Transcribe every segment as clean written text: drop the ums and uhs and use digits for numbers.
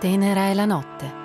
Tenera è la notte.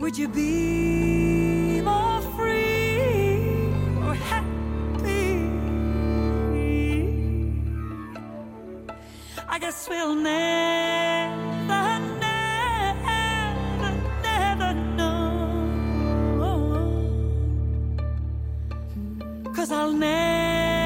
Would you be more free or happy? I guess we'll never, never, never know. 'Cause I'll never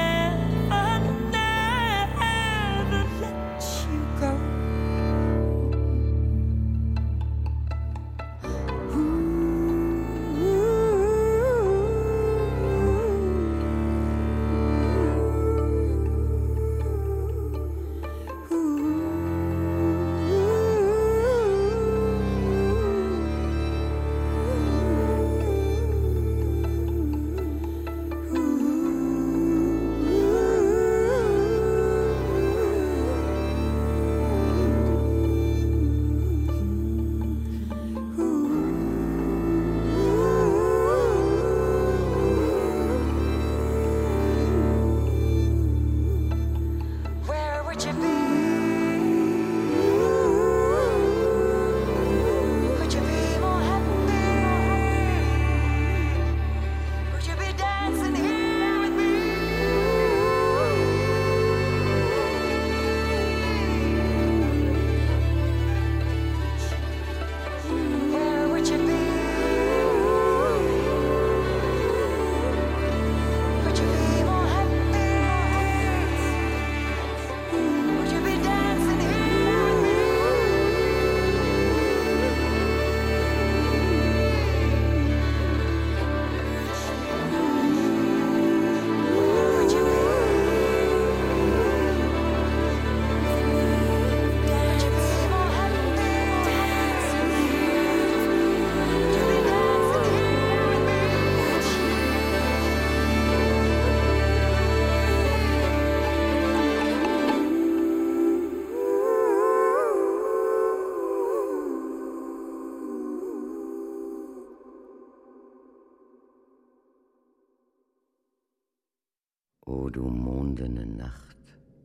O du mondene Nacht,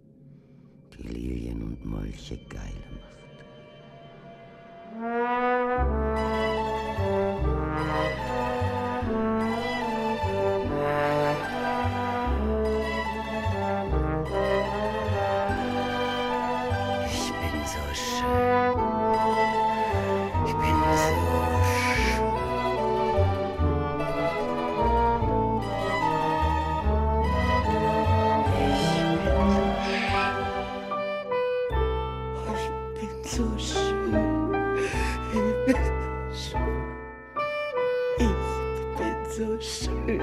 die Lilien und Molche geile macht. Ich bin so schön, ich bin so schön. So schön, ich bin so schön.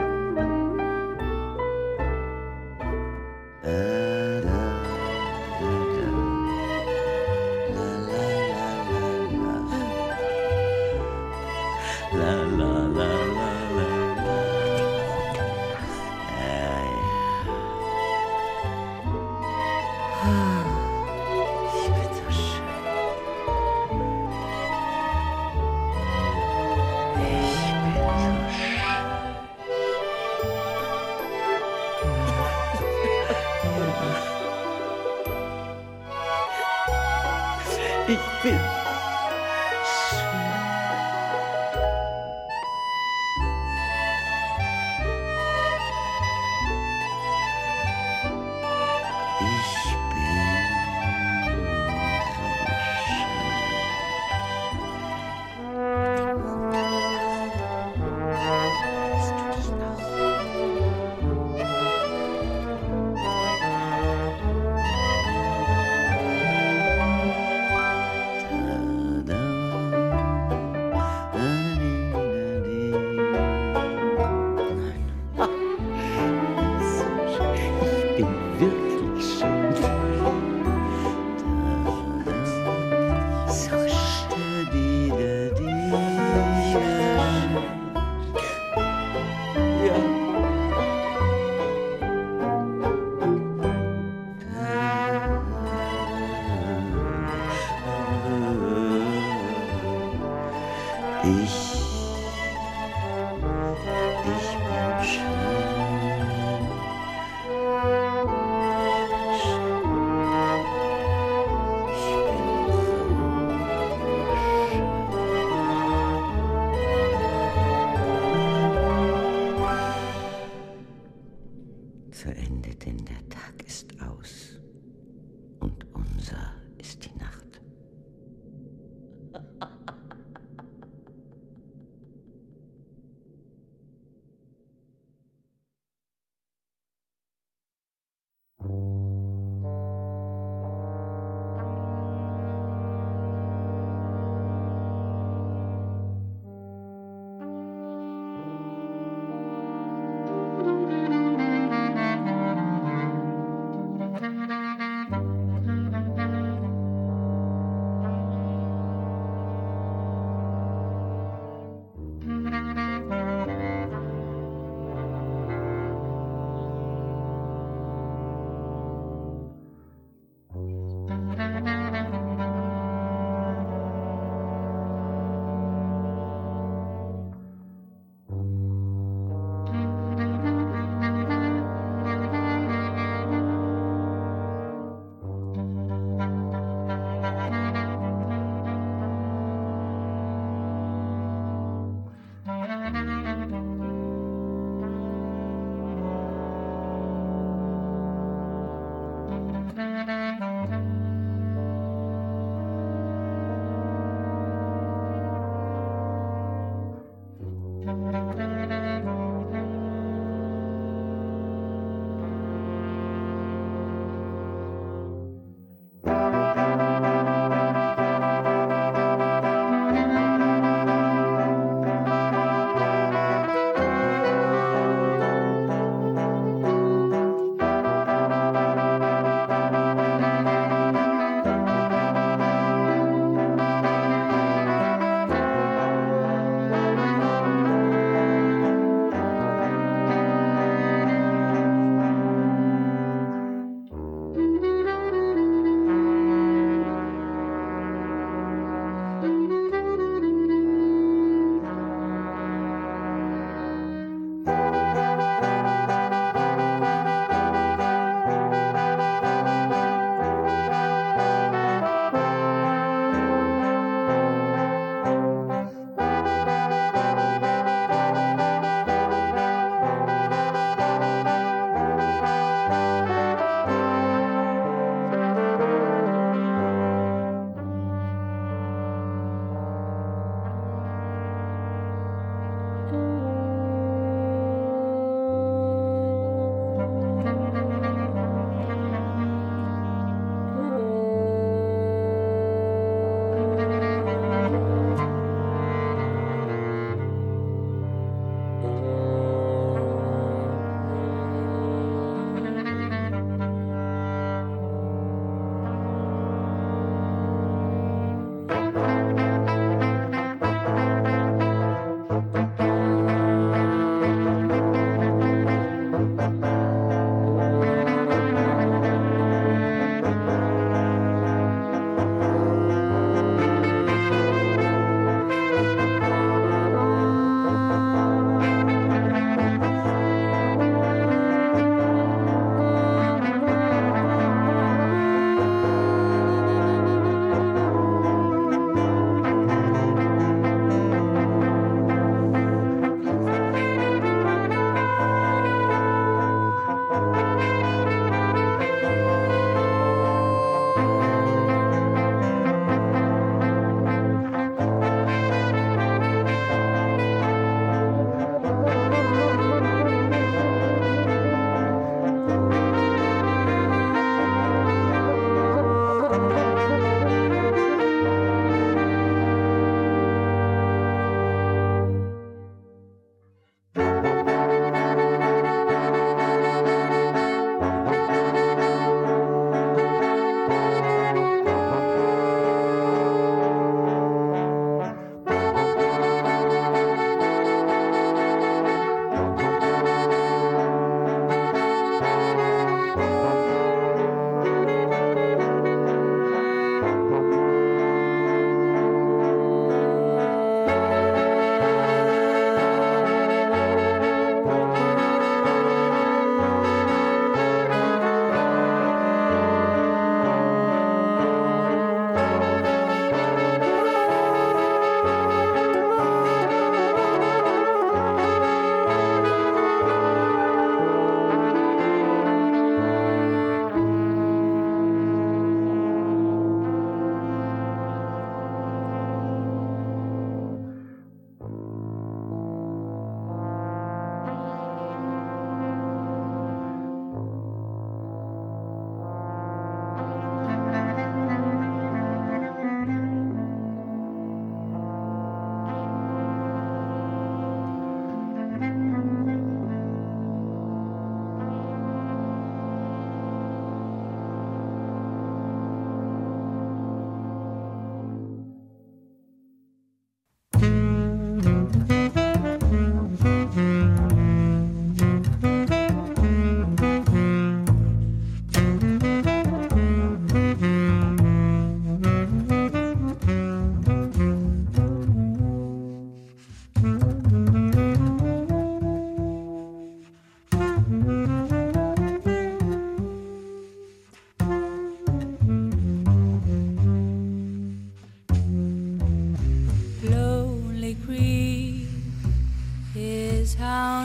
Ich bin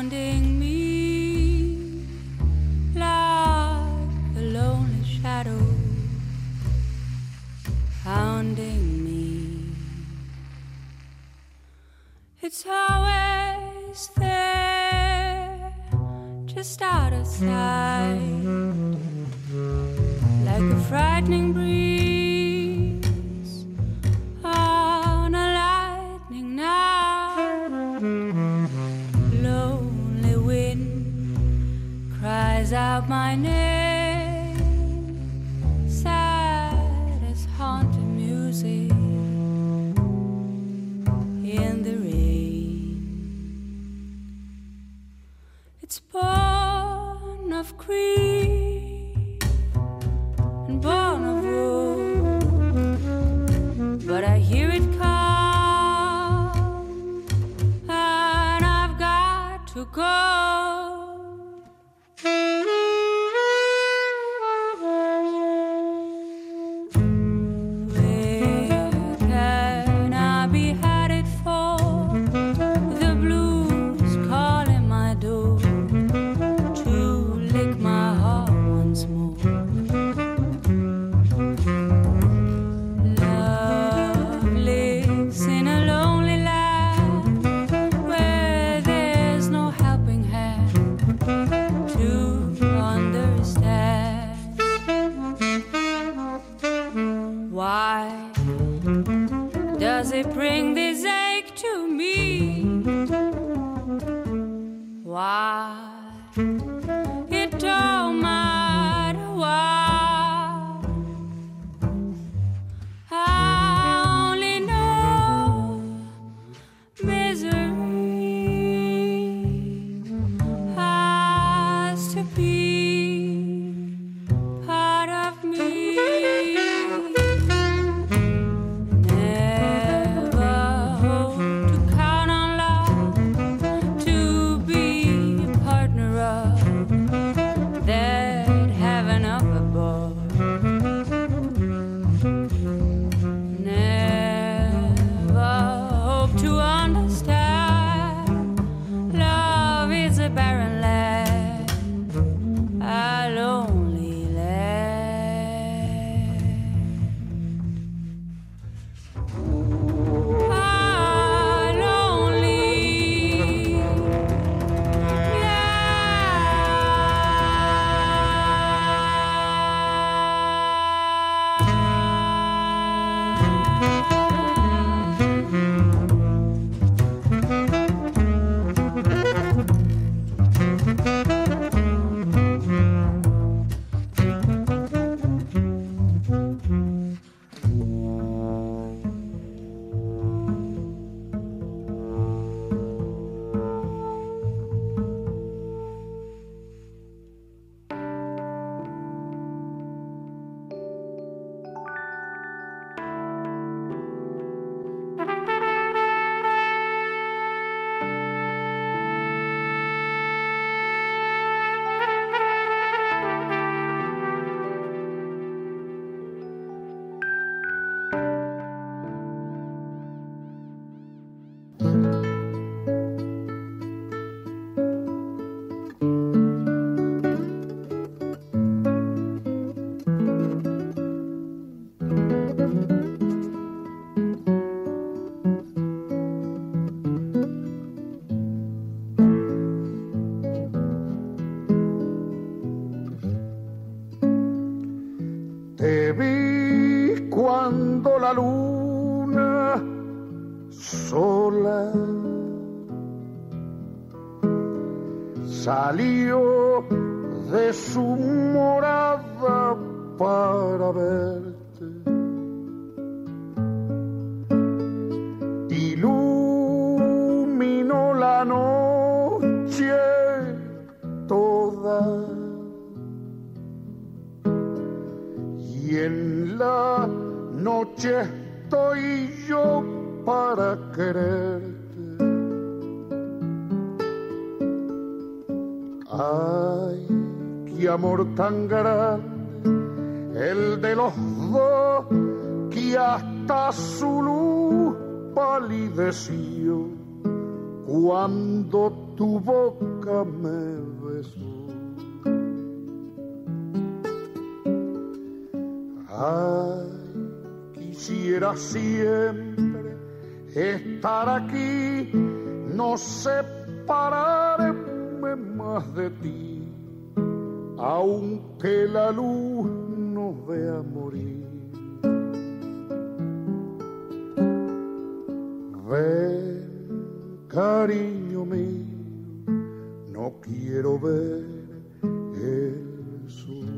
hounding me like a lonely shadow, hounding me. It's always there, just out of sight, like a frightening breeze on a lightning night. Lonely wind cries out my name, sad as haunted music in the rain. It's born of grief and born of woe, but I hear it come and I've got to go. Bring this ache to me. Why? It don't matter why. I only know misery has to be part of me. Te vi cuando la luna sola salió de su morada para verte. Iluminó la noche toda. Y en la noche estoy yo para quererte. Ay, qué amor tan grande, el de los dos, que hasta su luz palideció cuando tu boca me besó. Ay, quisiera siempre estar aquí, no separarme más de ti, aunque la luz nos vea morir. Ven, cariño mío, no quiero ver el sol.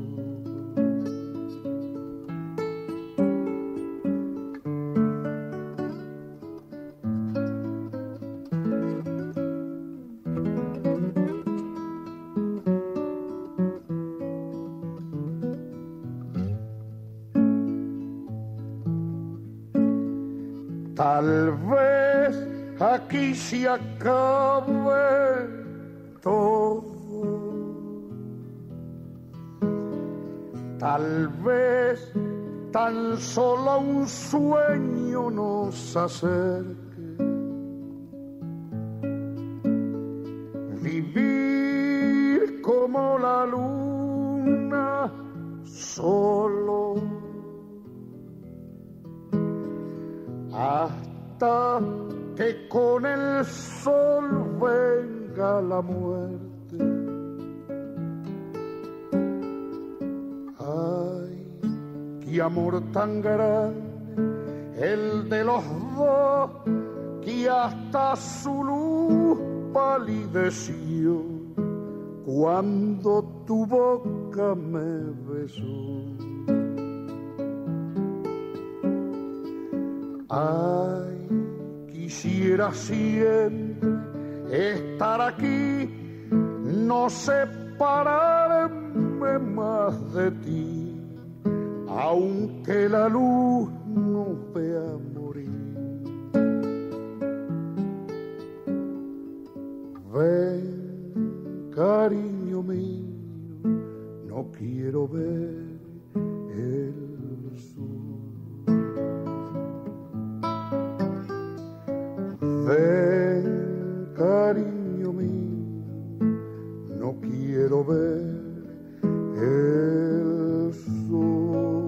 Tal vez aquí se acabe todo. Tal vez tan solo un sueño nos acerque. Vivir como la luna solo, hasta que con el sol venga la muerte. Ay, qué amor tan grande, el de los dos, que hasta su luz palideció cuando tu boca me besó. Ay, quisiera siempre estar aquí, no separarme más de ti, aunque la luz nos vea morir. Ven, cariño mío, no quiero ver el sol. Ven, cariño mío, no quiero ver el sol.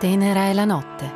Tenera è la notte.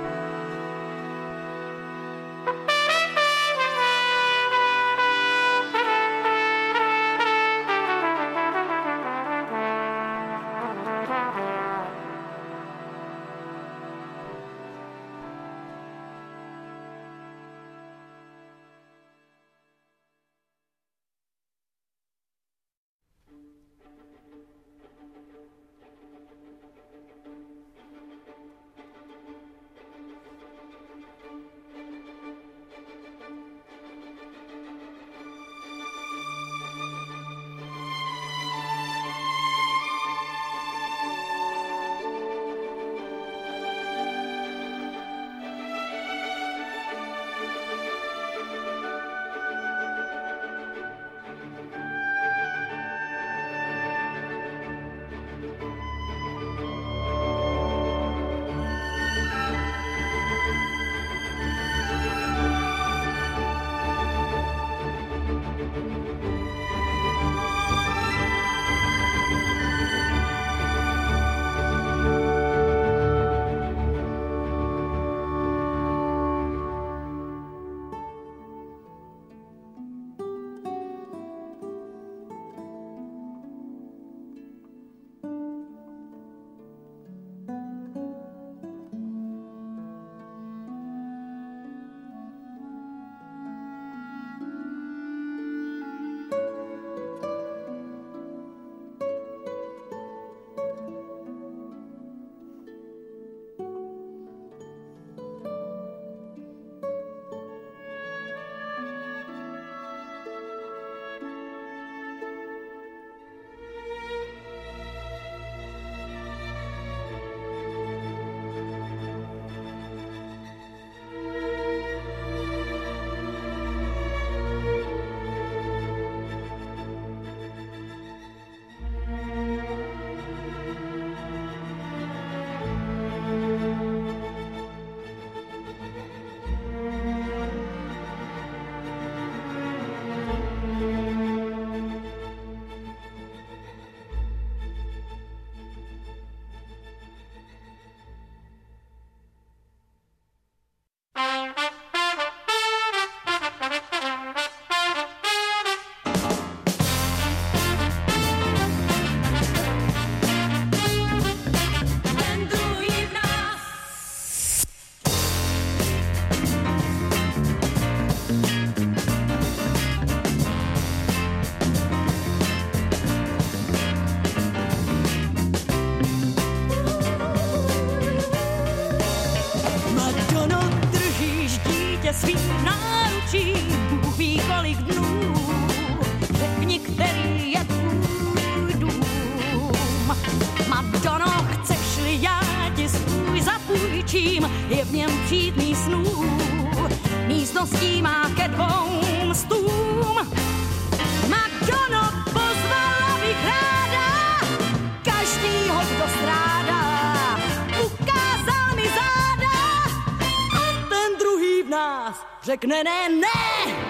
Je v něm přítný snů, místností má ke 200. McDonald pozvala bych ráda, každýho, kdo strádá, ukázal mi záda a ten druhý v nás řekne ne, ne.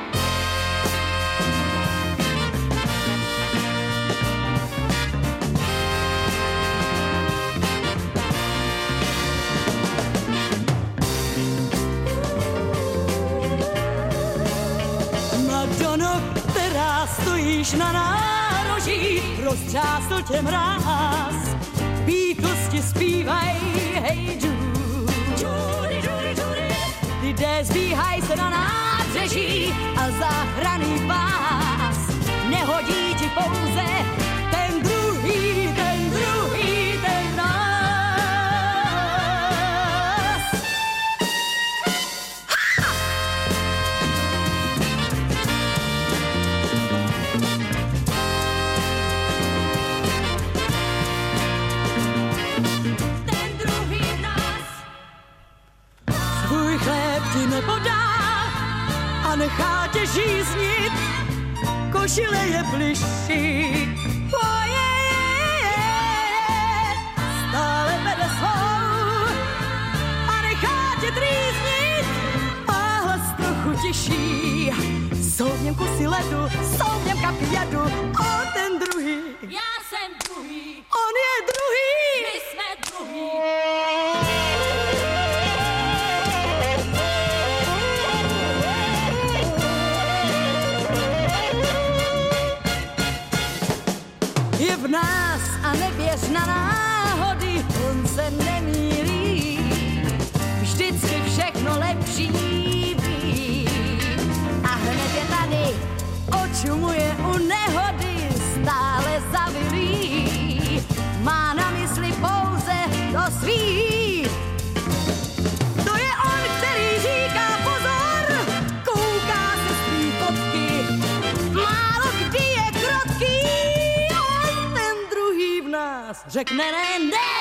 Stojíš na nároží, roztřásl tě mráz. Beatlesi zpívaj, hej Jude, Judy, Judy, Judy. Lidé zbíhaj se na nábřeží a záchranný pás. Nehodí ti pouze ten druhý, ten druhý, ten nás. Nepodá a nechá tě žíznit, košile je bližší. Stále vede svou a nechá tě trýznit a hlas trochu tiší. Jsou v něm kusy ledu, jsou v něm kapky jadu, o ten druhý. Já jsem druhý, on je druhý, my jsme druhý. šumuje u nehody, stále zavilí, má na mysli pouze to svý. To je on, který říká pozor, kouká se svý fotky, málo kdy je krotký, on ten druhý v nás řekne ne, ne.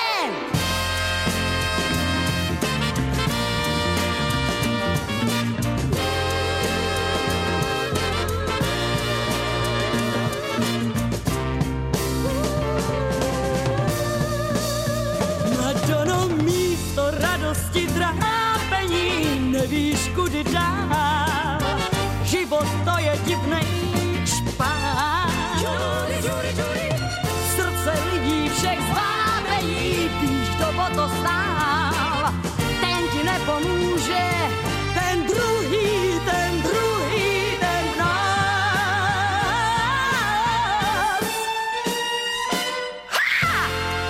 Radosti trápení, nevíš kudy dál, život to je divnej špán. Srdce lidí všech zvábejí, víš, kdo o to stál, ten ti nepomůže, ten druhý, ten v nás. Ha!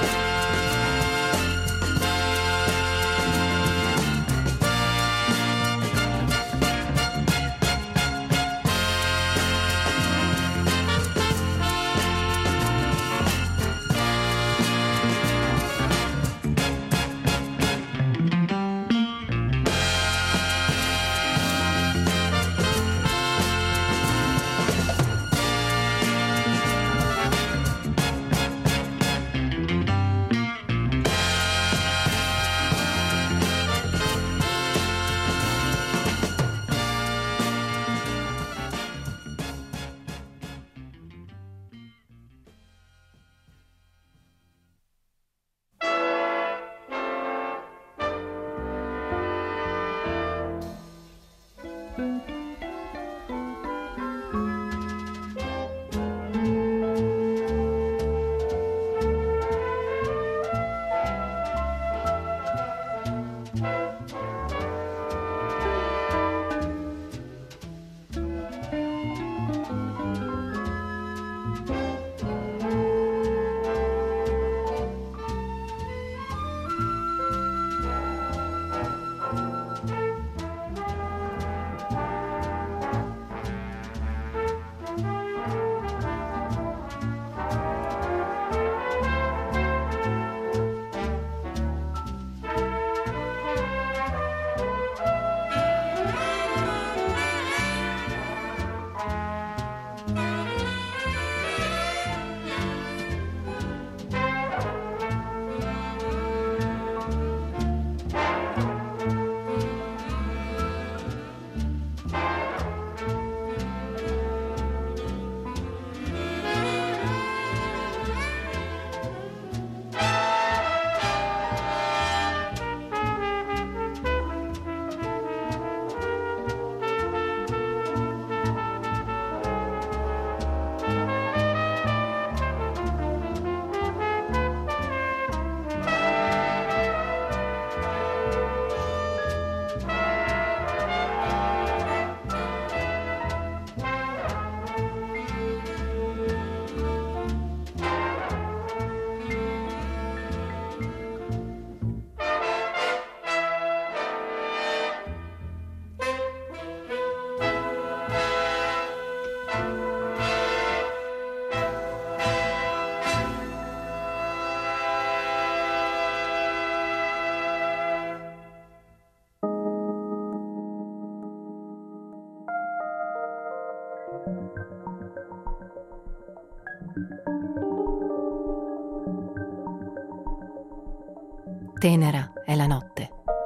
Tenera è la notte.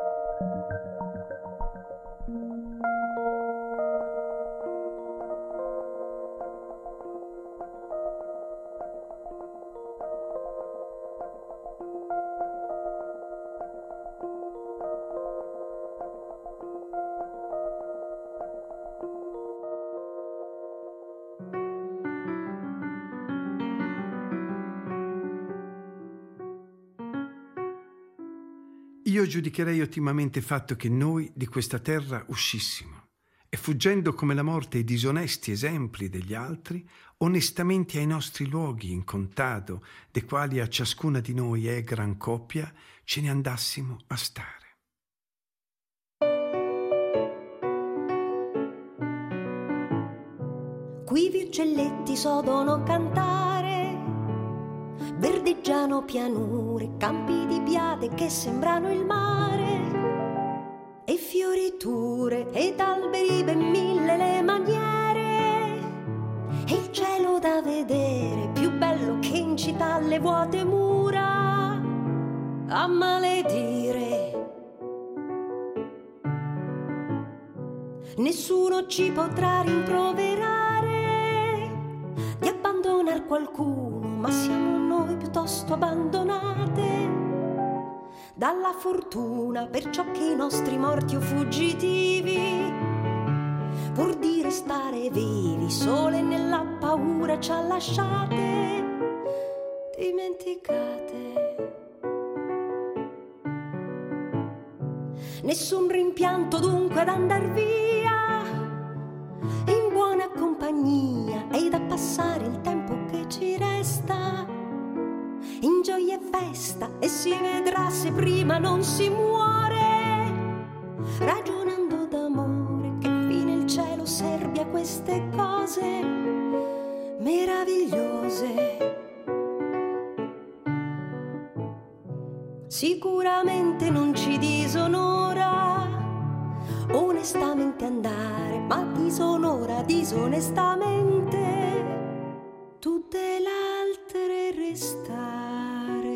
Io giudicherei ottimamente il fatto che noi di questa terra uscissimo e, fuggendo come la morte i disonesti esempi degli altri, onestamente ai nostri luoghi in contado, dei quali a ciascuna di noi è gran coppia, ce ne andassimo a stare. qui virgelletti sodono cantare, verdeggiano pianure, campi di biade che sembrano il mare, e fioriture ed alberi ben mille le maniere, e il cielo da vedere più bello che in città alle vuote mura a maledire. Nessuno ci potrà rimproverare di abbandonar qualcuno, ma siamo noi piuttosto abbandonate dalla fortuna, perciò che i nostri morti o fuggitivi, pur di restare vivi, sole nella paura ci ha lasciate dimenticate. Nessun rimpianto dunque ad andar via, in buona compagnia, e da passare il tempo che ci resta in gioia e festa, e si vedrà se prima non si muore, ragionando d'amore, che fine il cielo serve a queste cose meravigliose. Sicuramente non ci disonora onestamente andare, ma disonora disonestamente tutte le altre restare.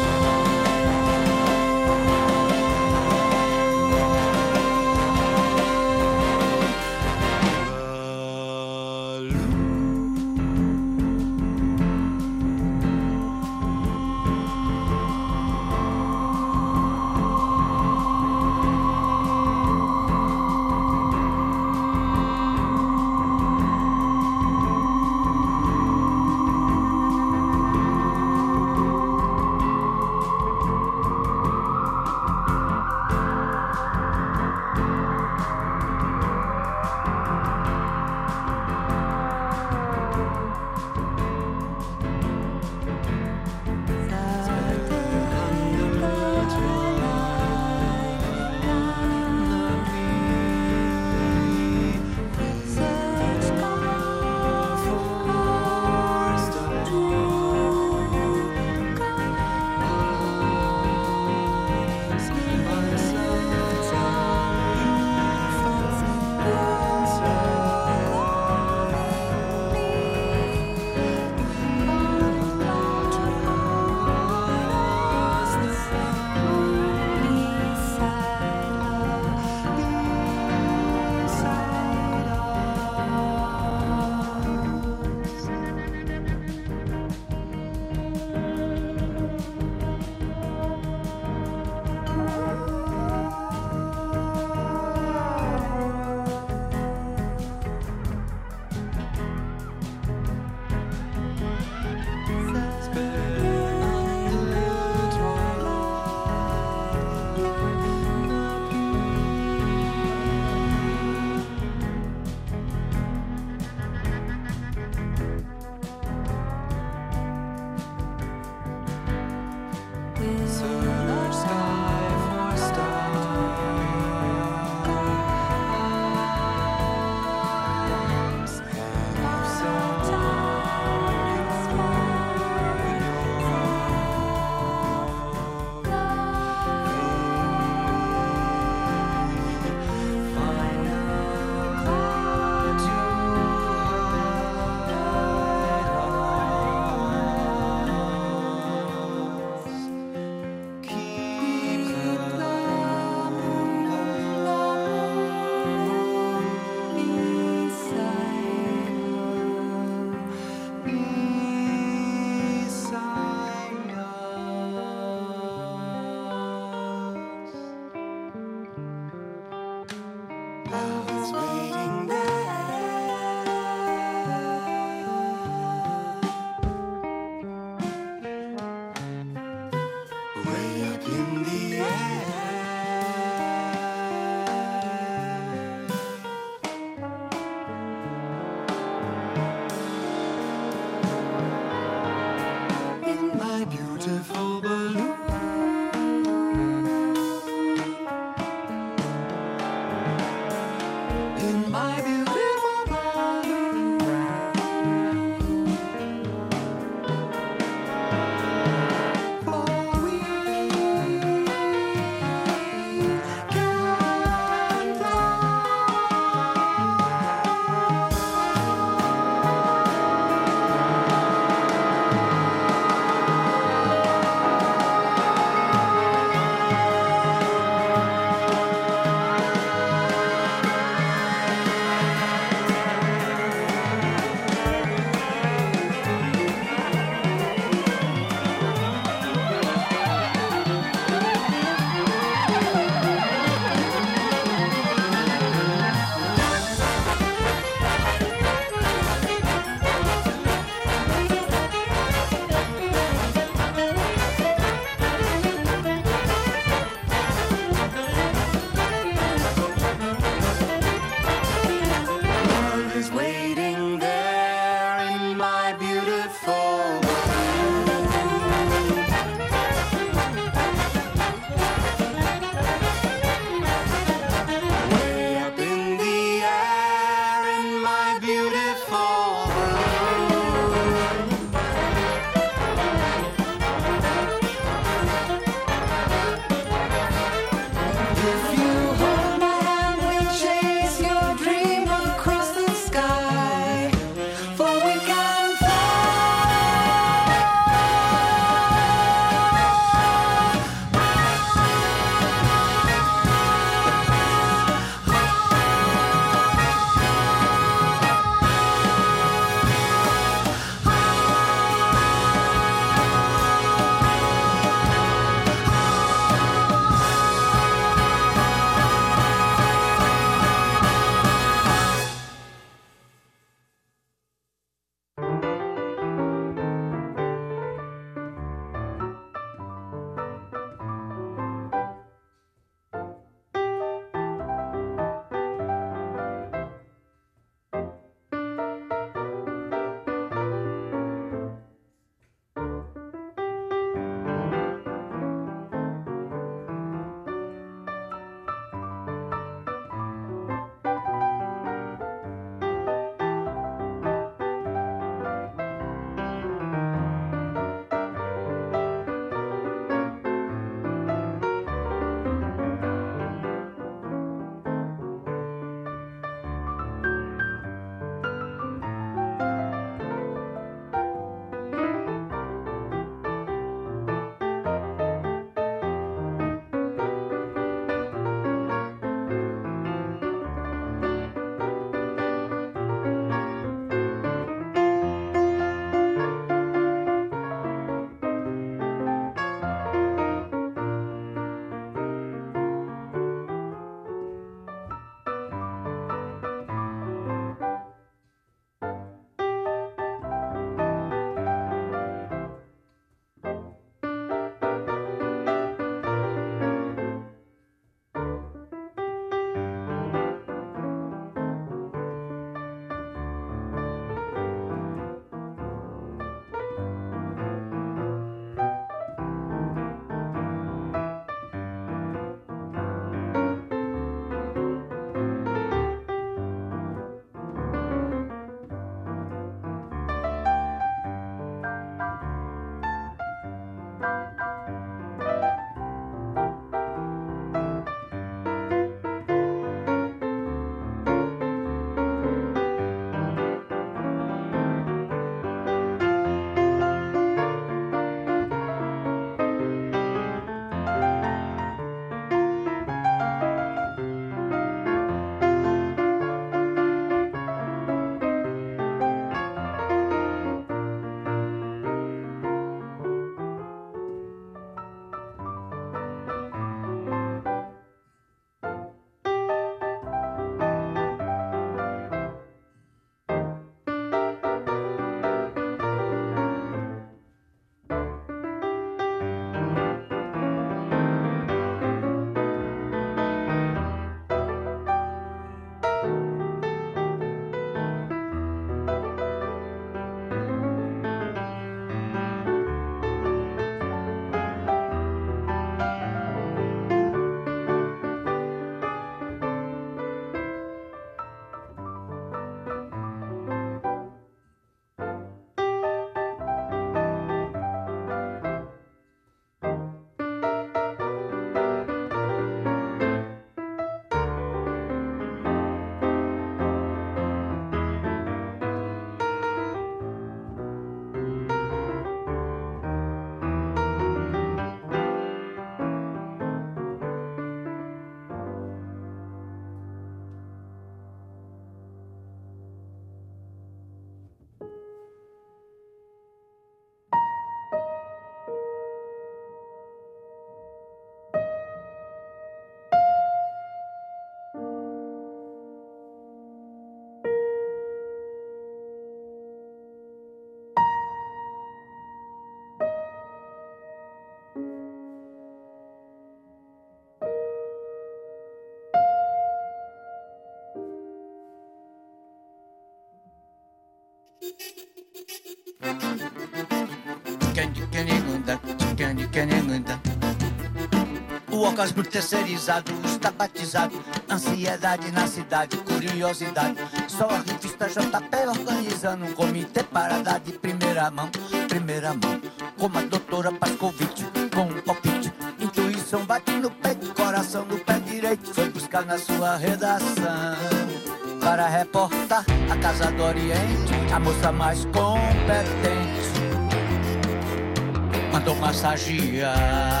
O orgasmo terceirizado está batizado. Ansiedade na cidade, curiosidade. Só a revista JP organizando um comitê para dar de primeira mão. Primeira mão, como a doutora Pascovitch, com um palpite. Intuição bate no peito, coração no pé direito. Foi buscar na sua redação para reportar a Casa do Oriente, a moça mais competente mandou massagear.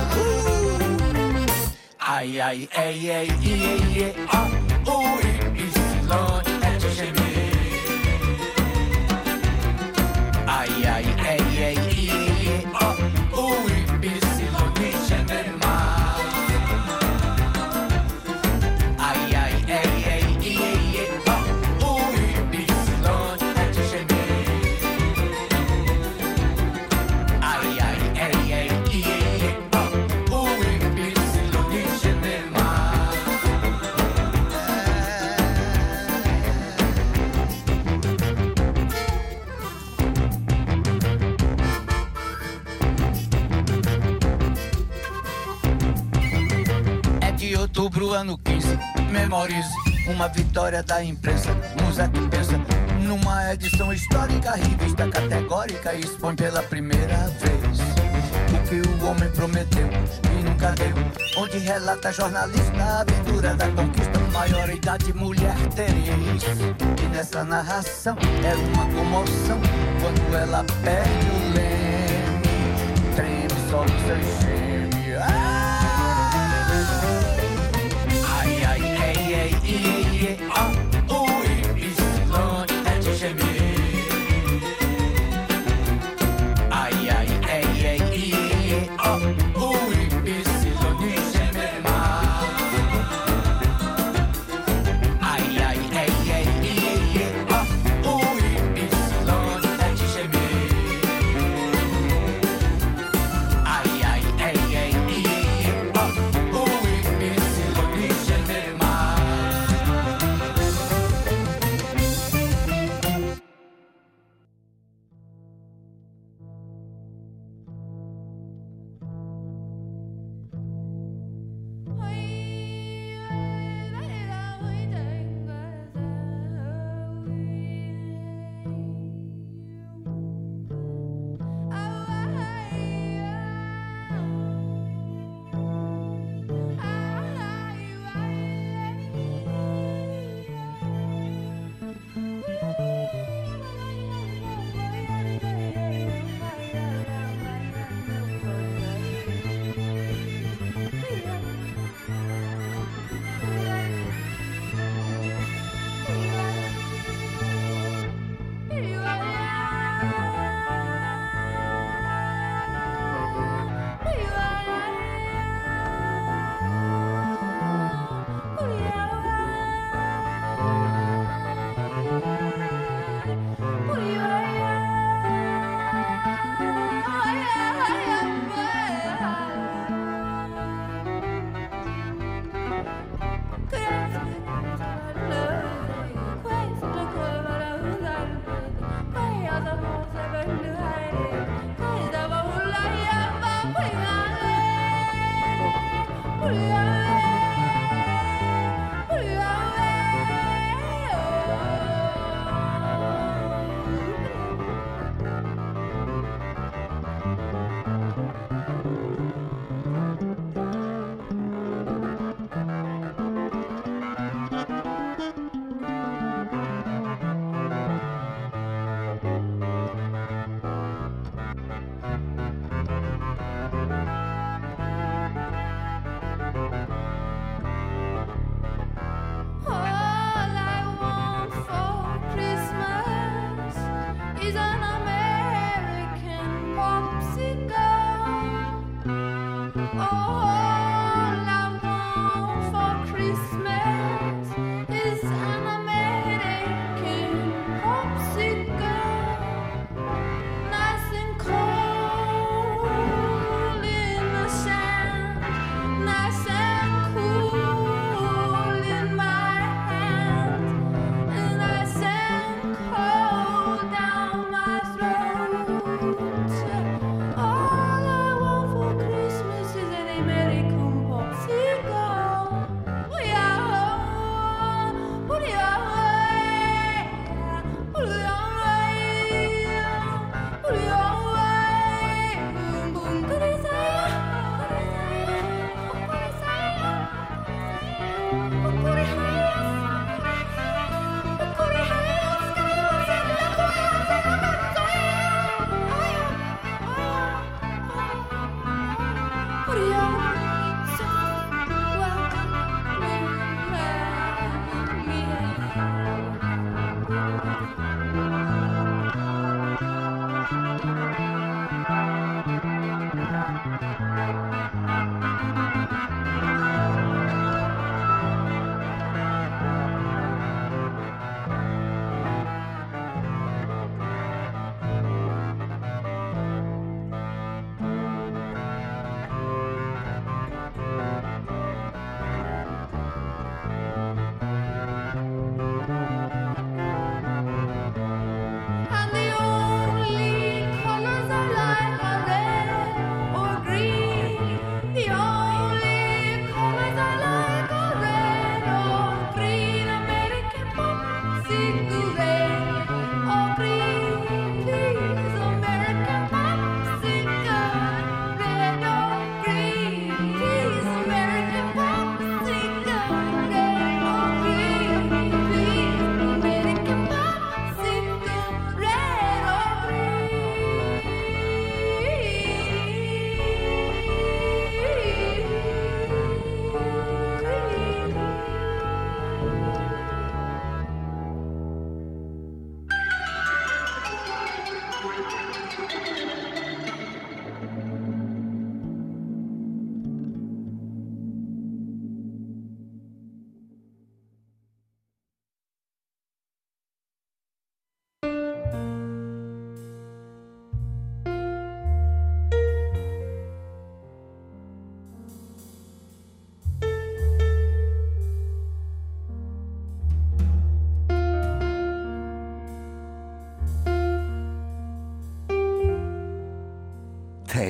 Ai, ai, ei, ei, ei, ei, ó, o Y, é de gemer. Ai, ai, ei, ei, ei, ei, ó, o Y, de gemer mais. Ai, ai, ei, ei, ei, ei, ó, o Y, é de gemer. Ai, ai, ei, ei, ei, ei, ó, o Y, de gemer mais. É de outubro, ano 15, memorize uma vitória da imprensa. Musa que pensa numa edição histórica, revista categórica, expõe pela primeira vez o que o homem prometeu e nunca deu. Onde relata jornalista a aventura da conquista, maioridade mulher tereis. E nessa narração é uma comoção quando ela perde o leme, treme, sobe seu geme. Ai, ai, ei, ei, ei, ei, ó, o Y, é de gemer. Ai, ai, ei, ei, ei, ei, ó, o Y, de gemer mais. Ai, ai, ei, ei, ei, ei, ó, o Y, é de gemer. Ai, ai,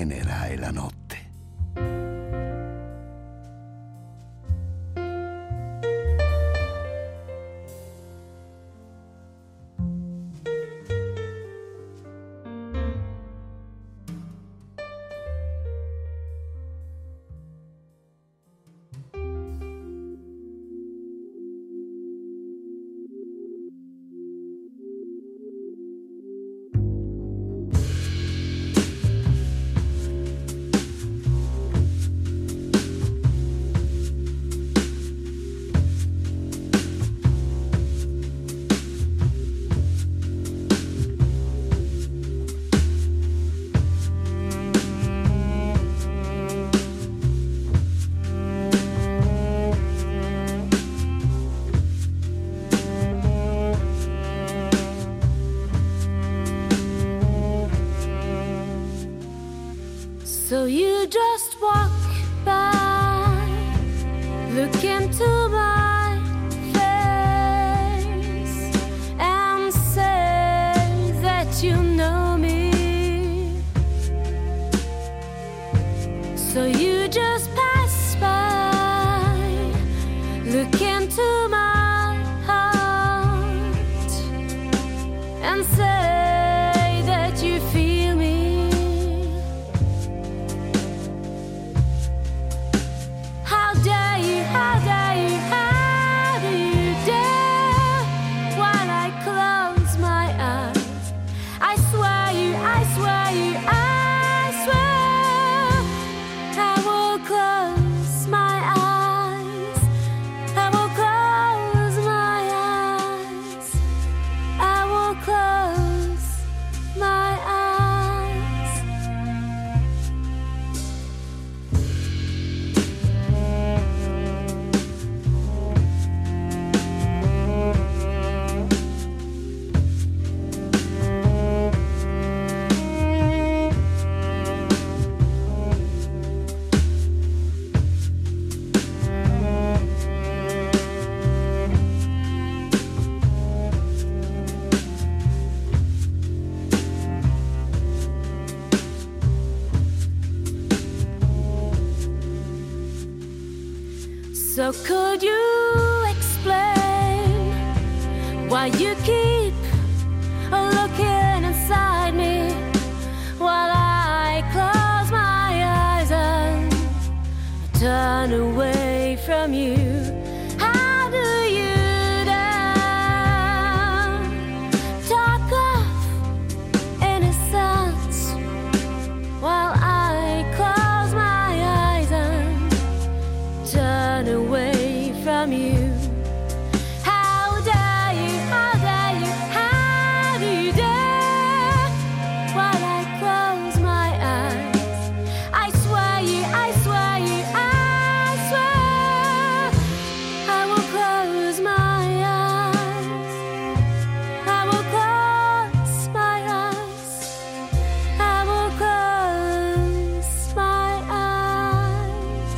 tenera è la notte. So you just walk by, look into my face and say that you know me. So you just pass by, look into my heart and say that you feel me. How dare you, how dare you, how do you dare? While I close my eyes, I swear you, I swear you, I swear I will close my eyes, I will close my eyes, I will close my eyes. So could you explain why you keep looking inside me while I close my eyes and turn away from you? How do you dare talk of innocence while I close my eyes and turn away from you? How dare you, how dare you, how do you dare? While I close my eyes, I swear you, I swear you, I swear I will close my eyes, I will close my eyes, I will close my eyes.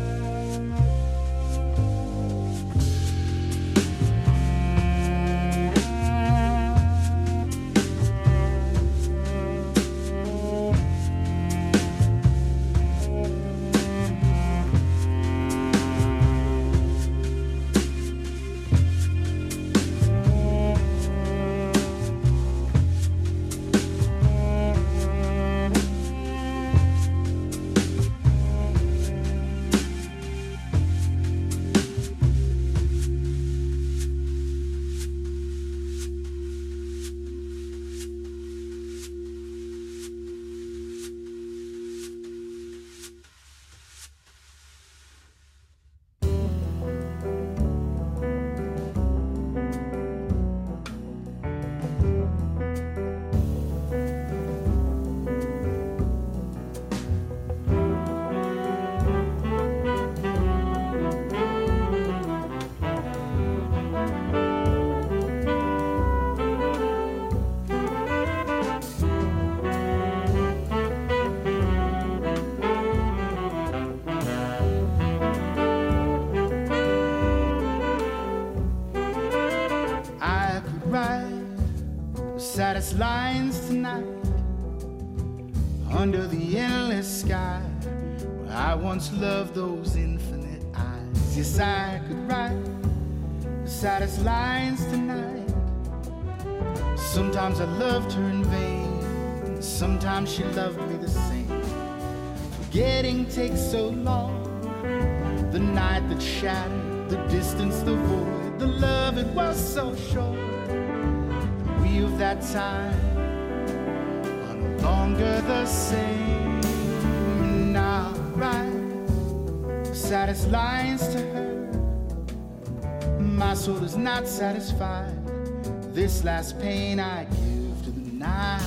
I could write the saddest lines tonight under the endless sky where I once loved those infinite eyes. Yes, I could write the saddest lines tonight. Sometimes I loved her in vain, sometimes she loved me the same. Forgetting takes so long, the night that shattered, the distance, the void, the love, it was so short. We of that time are no longer the same. And I write the saddest lines to her. My soul is not satisfied. This last pain I give to the night.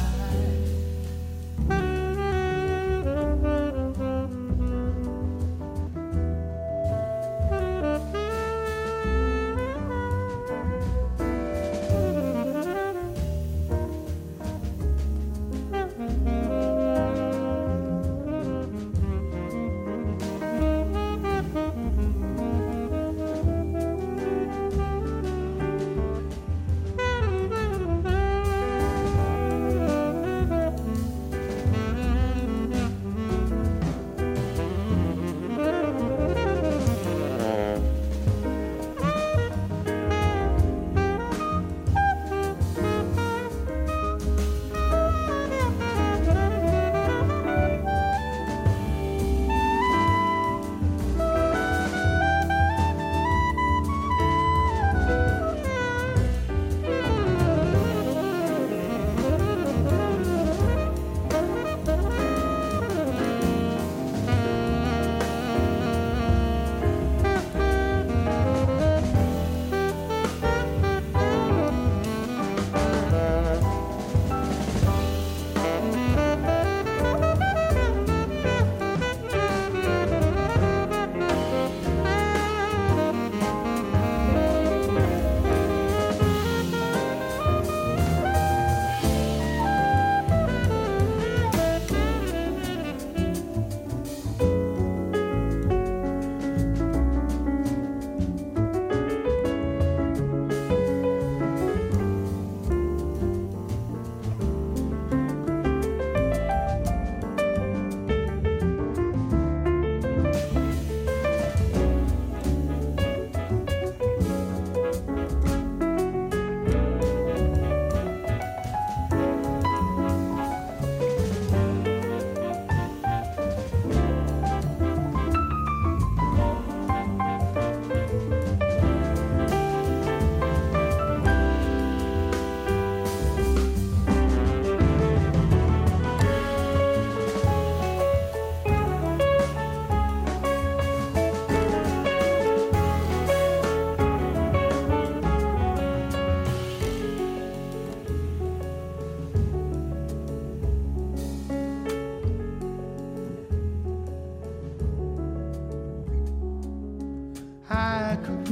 I could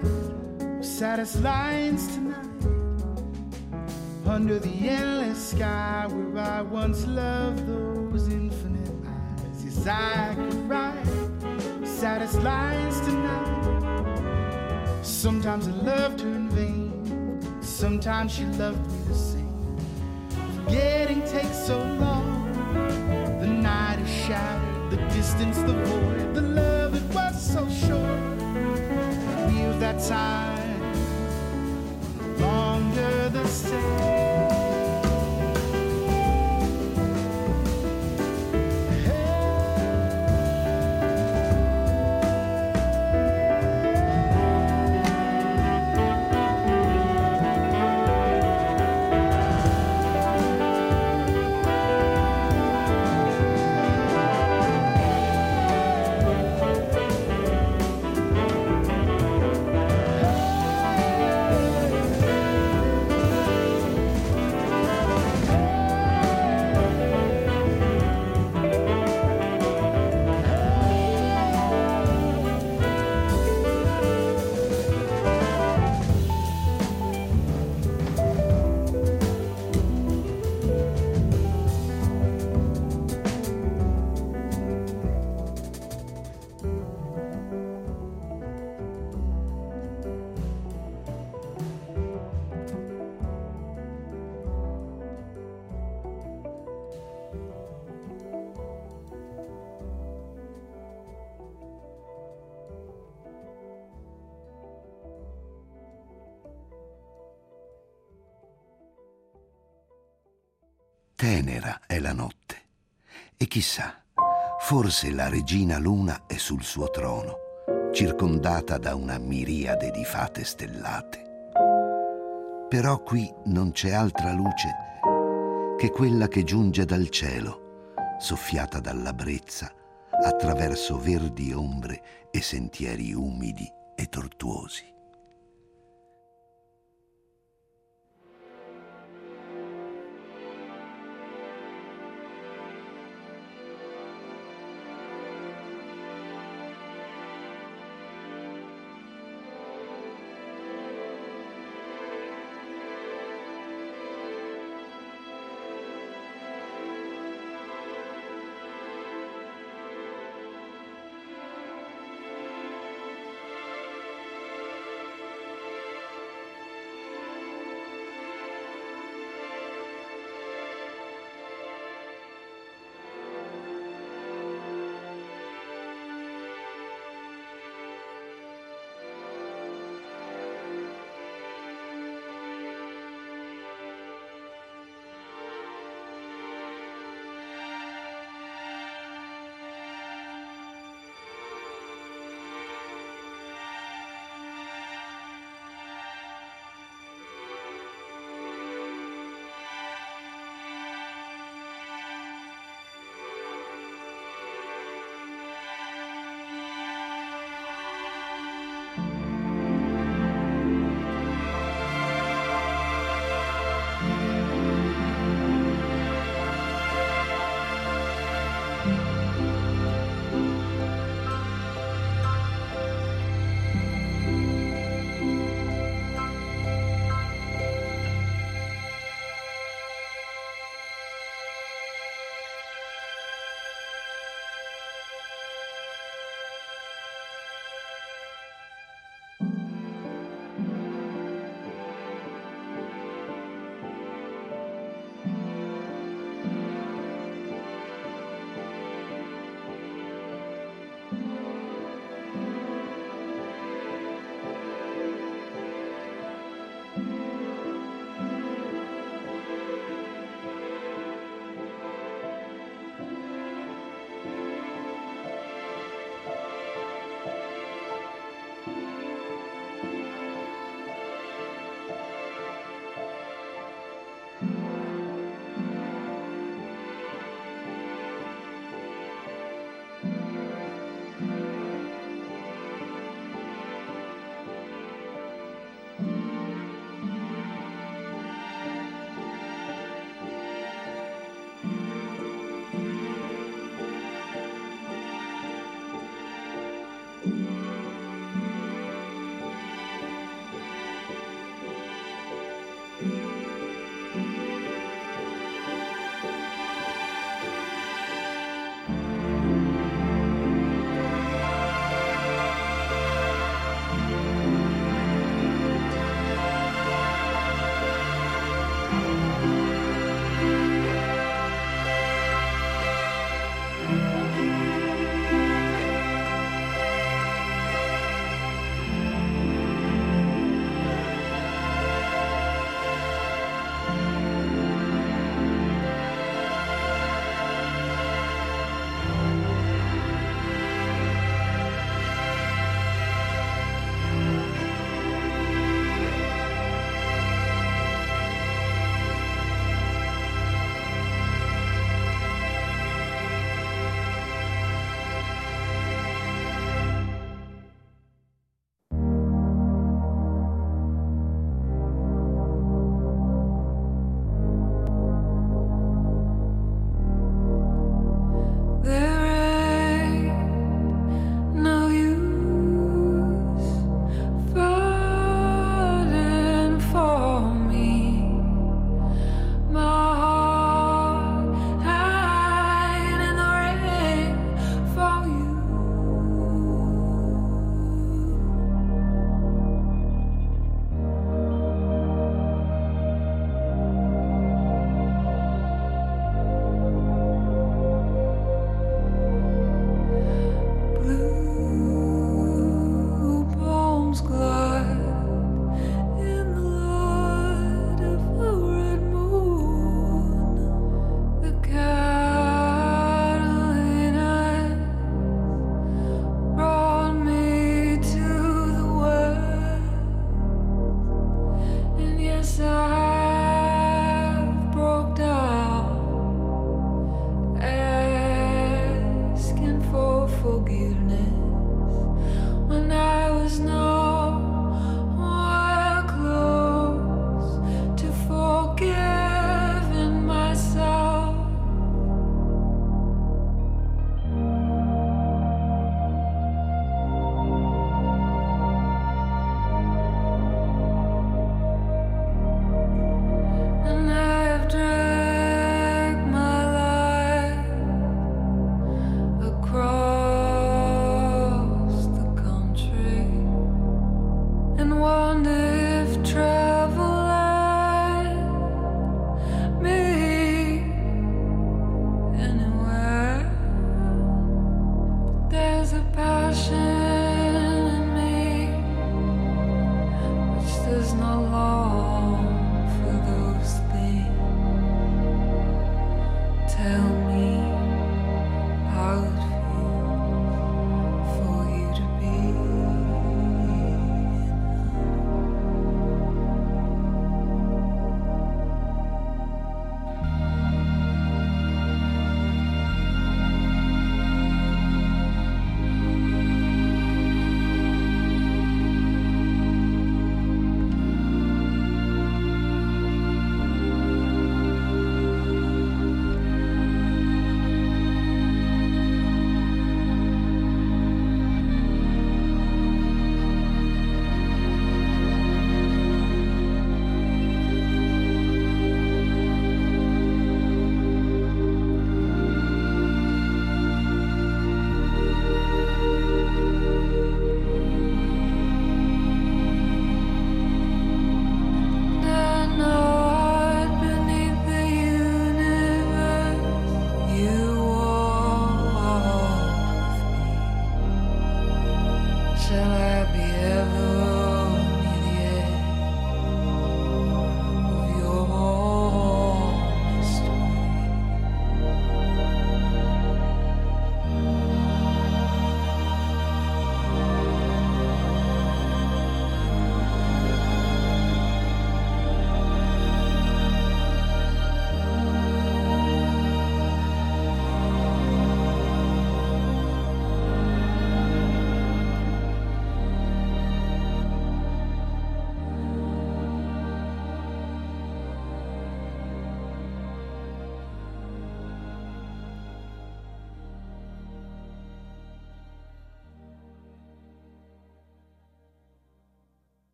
write saddest lines tonight under the endless sky where I once loved those infinite eyes. Yes, I could write saddest lines tonight. Sometimes I loved her in vain, sometimes she loved me the same. Forgetting takes so long, the night is shattered, the distance, the void, the love, it was so short. We of that time no longer the same. tenera è la notte. E chissà, forse la regina luna è sul suo trono, circondata da una miriade di fate stellate. Però qui non c'è altra luce che quella che giunge dal cielo, soffiata dalla brezza, attraverso verdi ombre e sentieri umidi e tortuosi.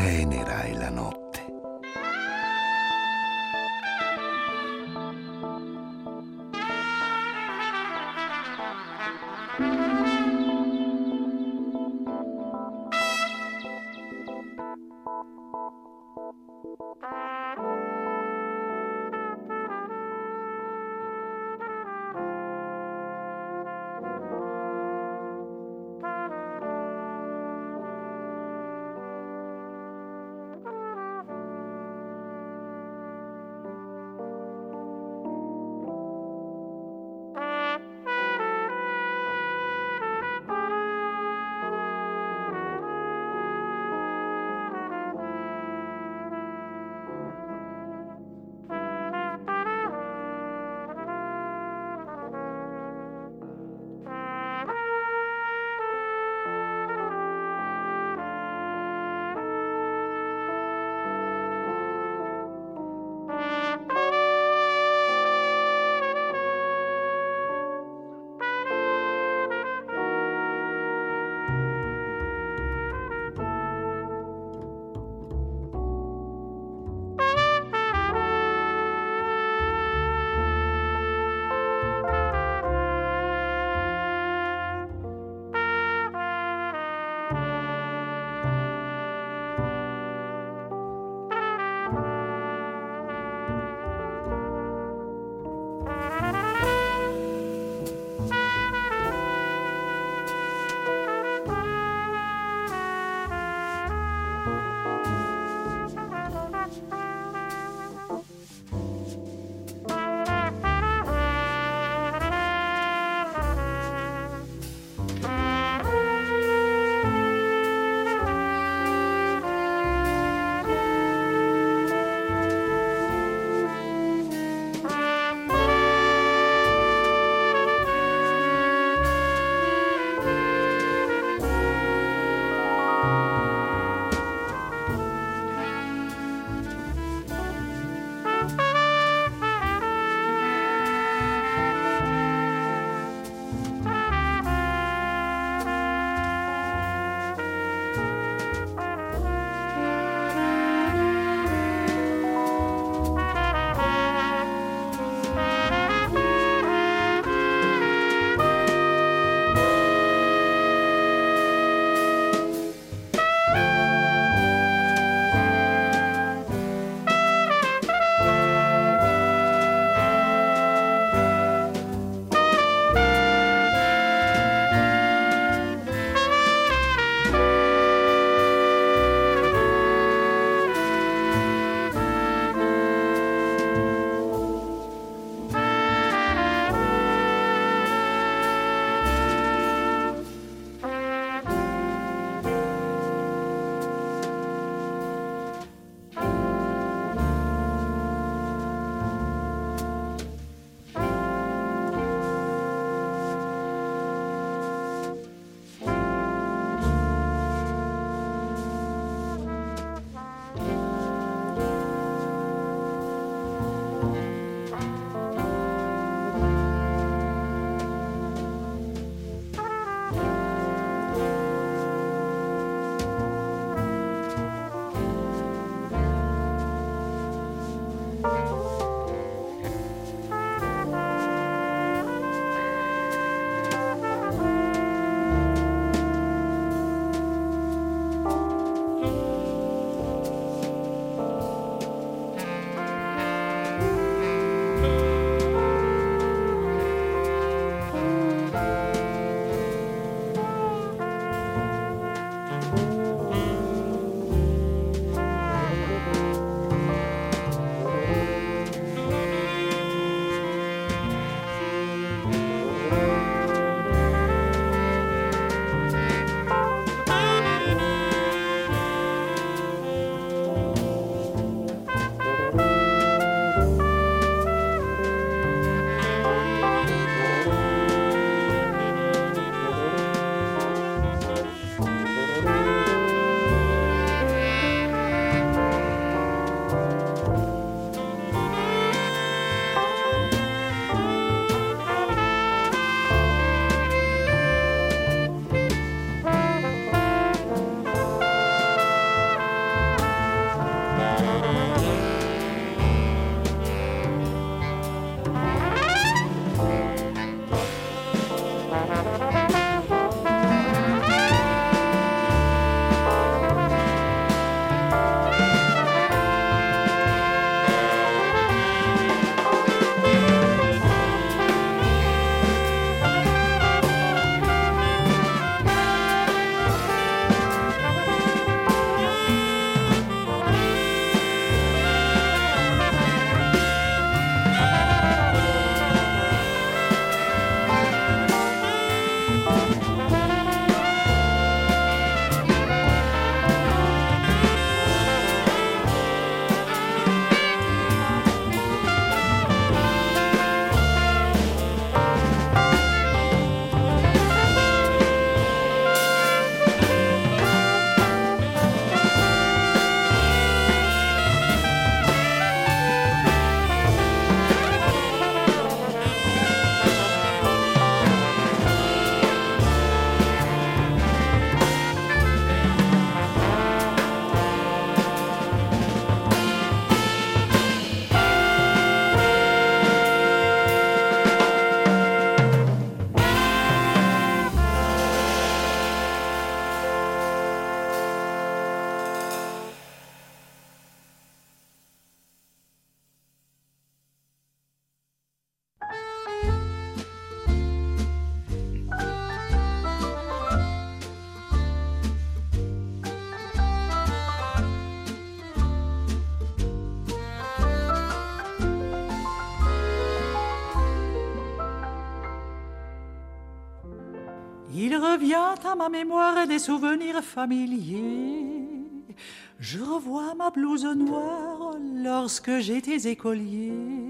tenera è la notte. Il revient à ma mémoire des souvenirs familiers. Je revois ma blouse noire lorsque j'étais écolier.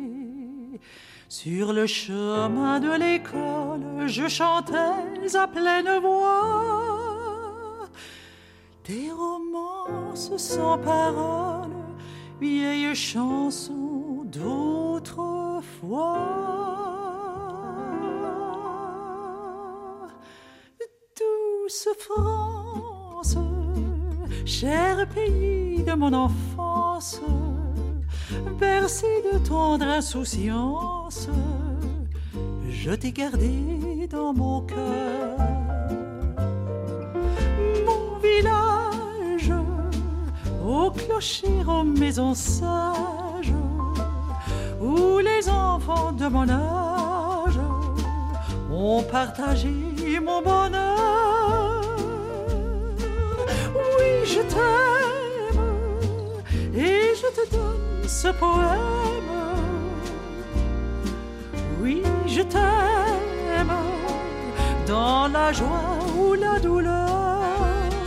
Sur le chemin de l'école, je chantais à pleine voix des romances sans paroles, vieilles chansons d'autrefois. Douce France, cher pays de mon enfance, bercé de tendre insouciance, je t'ai gardé dans mon cœur. Mon village, au clocher, aux maisons sages, où les enfants de mon âge ont partagé mon bonheur. Oui, je t'aime et je te donne ce poème. Oui, je t'aime dans la joie ou la douleur.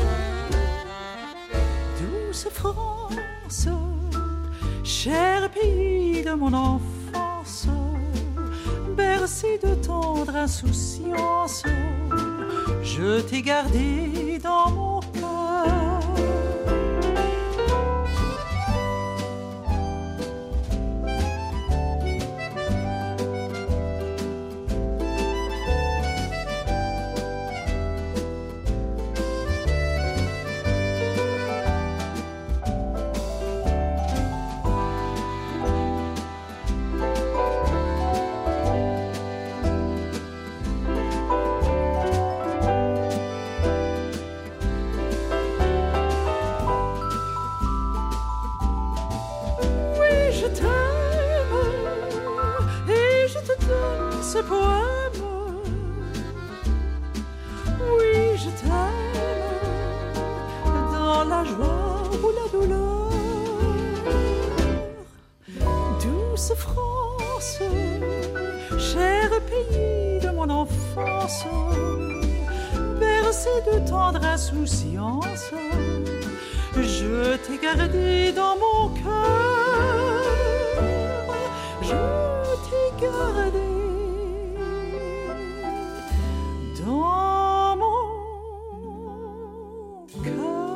Douce France, cher pays de mon enfance, bercé de tendre insouciance, je t'ai gardé dans mon cœur. Ce poème, oui, je t'aime dans la joie ou la douleur. Douce France, cher pays de mon enfance, bercé de tendre insouciance, je t'ai gardé dans mon cœur. Je t'ai gardé dans mon cœur.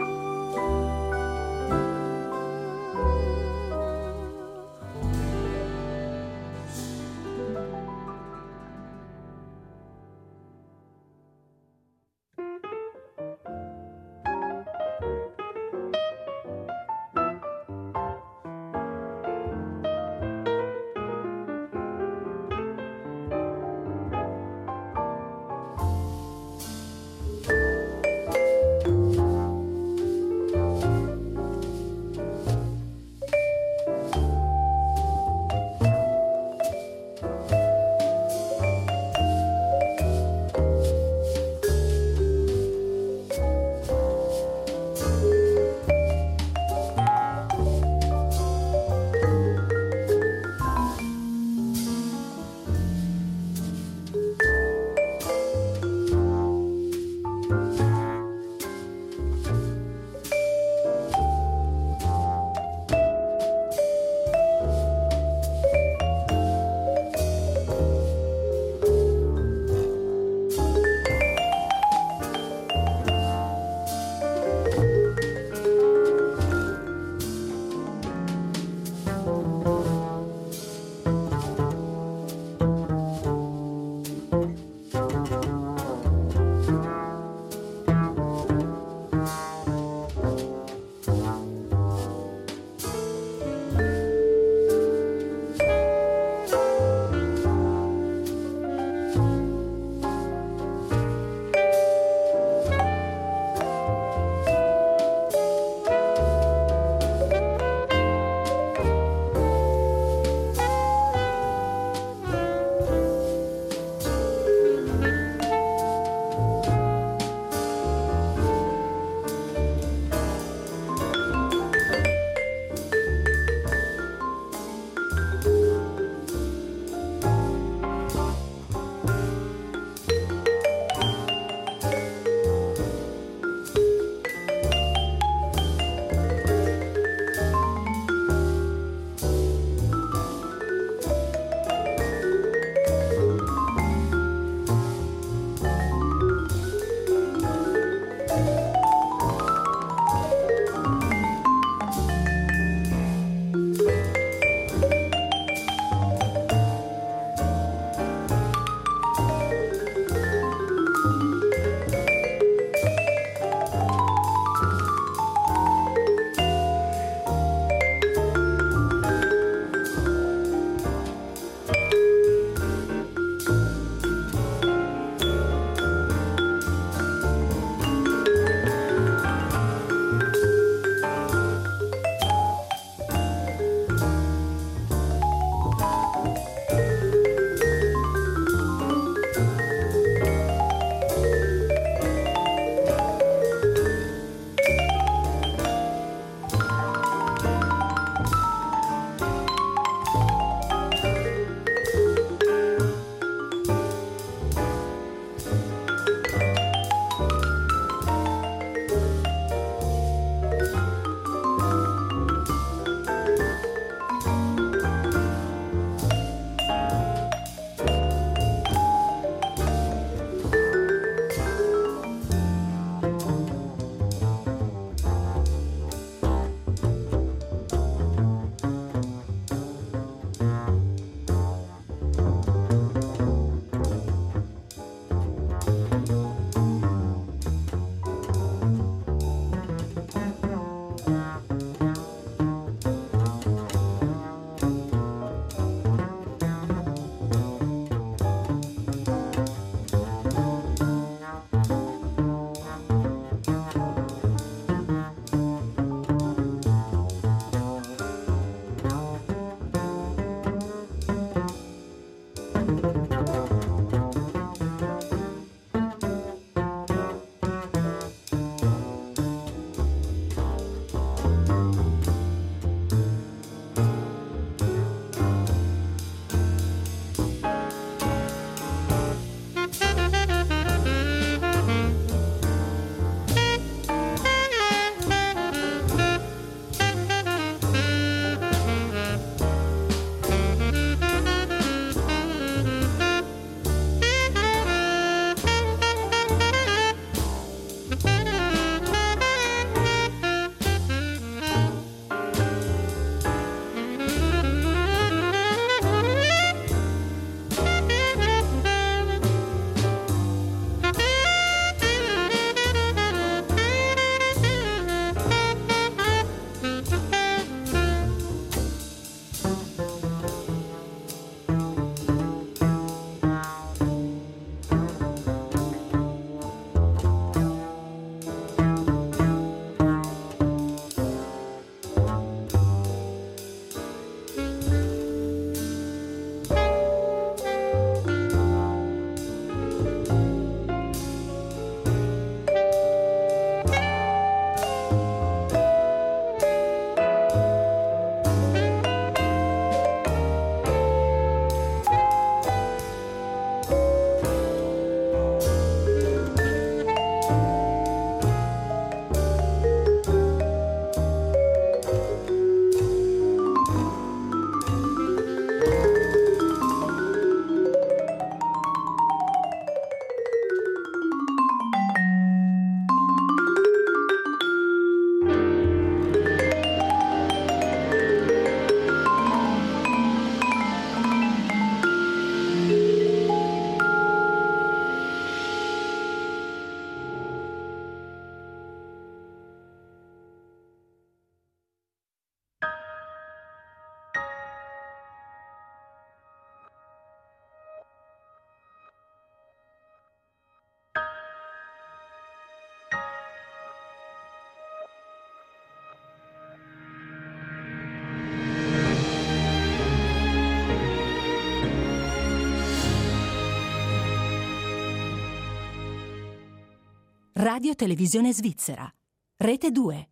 Radio Televisione Svizzera. Rete 2.